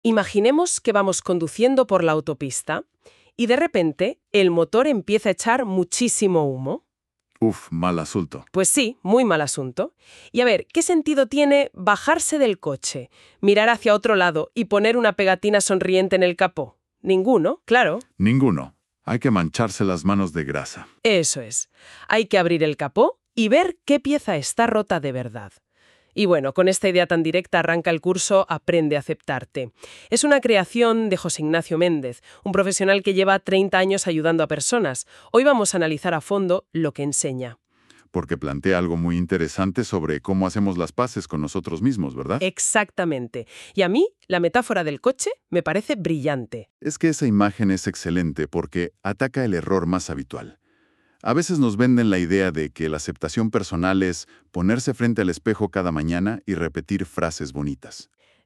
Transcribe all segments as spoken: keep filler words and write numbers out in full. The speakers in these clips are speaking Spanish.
Imaginemos que vamos conduciendo por la autopista y de repente el motor empieza a echar muchísimo humo. Uf, mal asunto. Pues sí, muy mal asunto. Y a ver, ¿qué sentido tiene bajarse del coche, mirar hacia otro lado y poner una pegatina sonriente en el capó? Ninguno, claro. Ninguno. Hay que mancharse las manos de grasa. Eso es. Hay que abrir el capó y ver qué pieza está rota de verdad. Y bueno, con esta idea tan directa arranca el curso Aprende a aceptarte. Es una creación de José Ignacio Méndez, un profesional que lleva treinta años ayudando a personas. Hoy vamos a analizar a fondo lo que enseña. Porque plantea algo muy interesante sobre cómo hacemos las paces con nosotros mismos, ¿verdad? Exactamente. Y a mí, la metáfora del coche me parece brillante. Es que esa imagen es excelente porque ataca el error más habitual. A veces nos venden la idea de que la aceptación personal es ponerse frente al espejo cada mañana y repetir frases bonitas.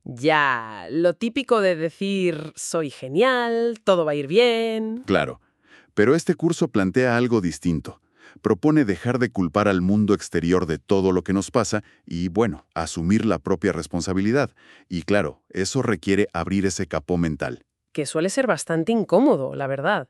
Ya, lo típico de decir soy genial, todo va a ir bien. Claro, pero este curso plantea algo distinto. Propone dejar de culpar al mundo exterior de todo lo que nos pasa y, bueno, asumir la propia responsabilidad. Y claro, eso requiere abrir ese capó mental. Que suele ser bastante incómodo, la verdad.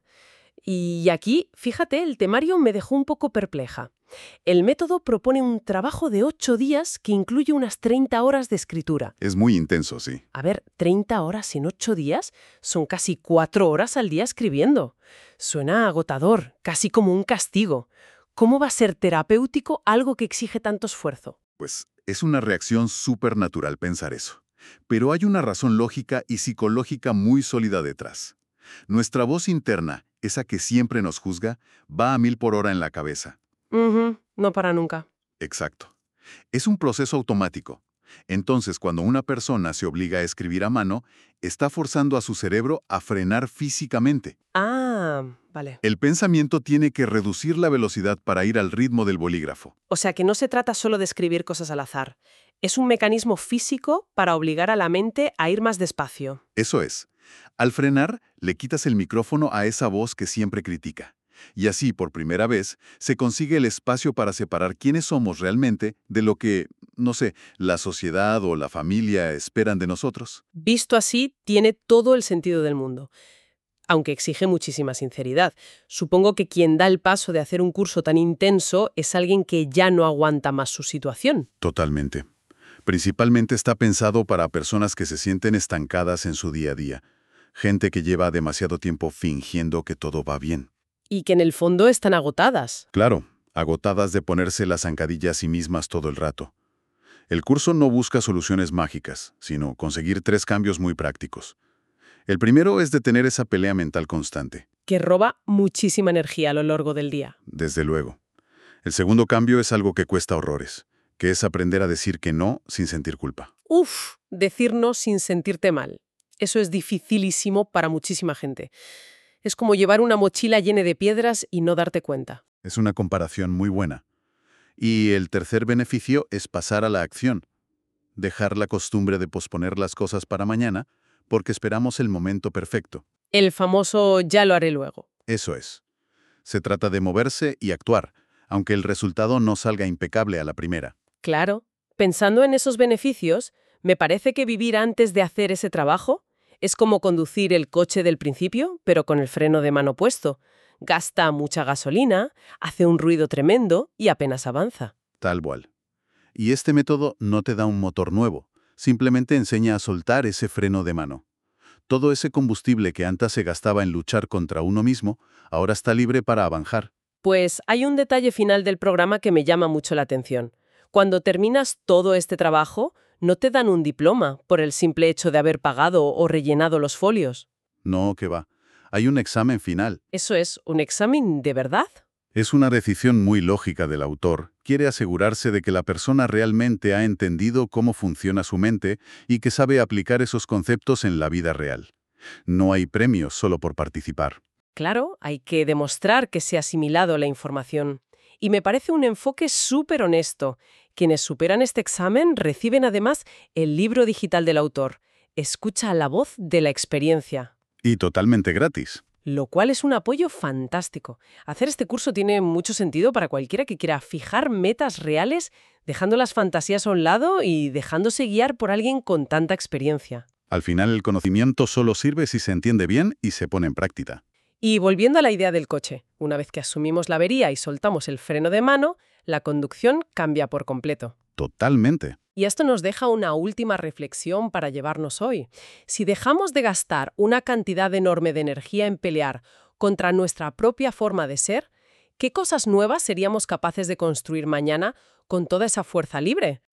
Y aquí, fíjate, el temario me dejó un poco perpleja. El método propone un trabajo de ocho días que incluye unas treinta horas de escritura. Es muy intenso, sí. A ver, treinta horas en ocho días son casi cuatro horas al día escribiendo. Suena agotador, casi como un castigo. ¿Cómo va a ser terapéutico algo que exige tanto esfuerzo? Pues es una reacción súper natural pensar eso. Pero hay una razón lógica y psicológica muy sólida detrás. Nuestra voz interna, esa que siempre nos juzga, va a mil por hora en la cabeza. Ujú, no para nunca. Exacto. Es un proceso automático. Entonces, cuando una persona se obliga a escribir a mano, está forzando a su cerebro a frenar físicamente. Ah, vale. El pensamiento tiene que reducir la velocidad para ir al ritmo del bolígrafo. O sea que no se trata solo de escribir cosas al azar. Es un mecanismo físico para obligar a la mente a ir más despacio. Eso es. Al frenar, le quitas el micrófono a esa voz que siempre critica. Y así, por primera vez, se consigue el espacio para separar quiénes somos realmente de lo que, no sé, la sociedad o la familia esperan de nosotros. Visto así, tiene todo el sentido del mundo. Aunque exige muchísima sinceridad. Supongo que quien da el paso de hacer un curso tan intenso es alguien que ya no aguanta más su situación. Totalmente. Principalmente está pensado para personas que se sienten estancadas en su día a día. Gente que lleva demasiado tiempo fingiendo que todo va bien. Y que en el fondo están agotadas. Claro, agotadas de ponerse la zancadilla a sí mismas todo el rato. El curso no busca soluciones mágicas, sino conseguir tres cambios muy prácticos. El primero es detener esa pelea mental constante. Que roba muchísima energía a lo largo del día. Desde luego. El segundo cambio es algo que cuesta horrores, que es aprender a decir que no sin sentir culpa. Uf, decir no sin sentirte mal. Eso es dificilísimo para muchísima gente. Es como llevar una mochila llena de piedras y no darte cuenta. Es una comparación muy buena. Y el tercer beneficio es pasar a la acción. Dejar la costumbre de posponer las cosas para mañana porque esperamos el momento perfecto. El famoso ya lo haré luego. Eso es. Se trata de moverse y actuar, aunque el resultado no salga impecable a la primera. Claro. Pensando en esos beneficios, me parece que vivir antes de hacer ese trabajo es como conducir el coche del principio, pero con el freno de mano puesto. Gasta mucha gasolina, hace un ruido tremendo y apenas avanza. Tal cual. Y este método no te da un motor nuevo, simplemente enseña a soltar ese freno de mano. Todo ese combustible que antes se gastaba en luchar contra uno mismo, ahora está libre para avanzar. Pues hay un detalle final del programa que me llama mucho la atención. Cuando terminas todo este trabajo, no te dan un diploma por el simple hecho de haber pagado o rellenado los folios. No, que va. Hay un examen final. ¿Eso es un examen de verdad? Es una decisión muy lógica del autor. Quiere asegurarse de que la persona realmente ha entendido cómo funciona su mente y que sabe aplicar esos conceptos en la vida real. No hay premios solo por participar. Claro, hay que demostrar que se ha asimilado la información. Y me parece un enfoque súper honesto. Quienes superan este examen reciben además el libro digital del autor. Escucha la voz de la experiencia. Y totalmente gratis. Lo cual es un apoyo fantástico. Hacer este curso tiene mucho sentido para cualquiera que quiera fijar metas reales, dejando las fantasías a un lado y dejándose guiar por alguien con tanta experiencia. Al final el conocimiento solo sirve si se entiende bien y se pone en práctica. Y volviendo a la idea del coche, una vez que asumimos la avería y soltamos el freno de mano, la conducción cambia por completo. Totalmente. Y esto nos deja una última reflexión para llevarnos hoy. Si dejamos de gastar una cantidad enorme de energía en pelear contra nuestra propia forma de ser, ¿qué cosas nuevas seríamos capaces de construir mañana con toda esa fuerza libre?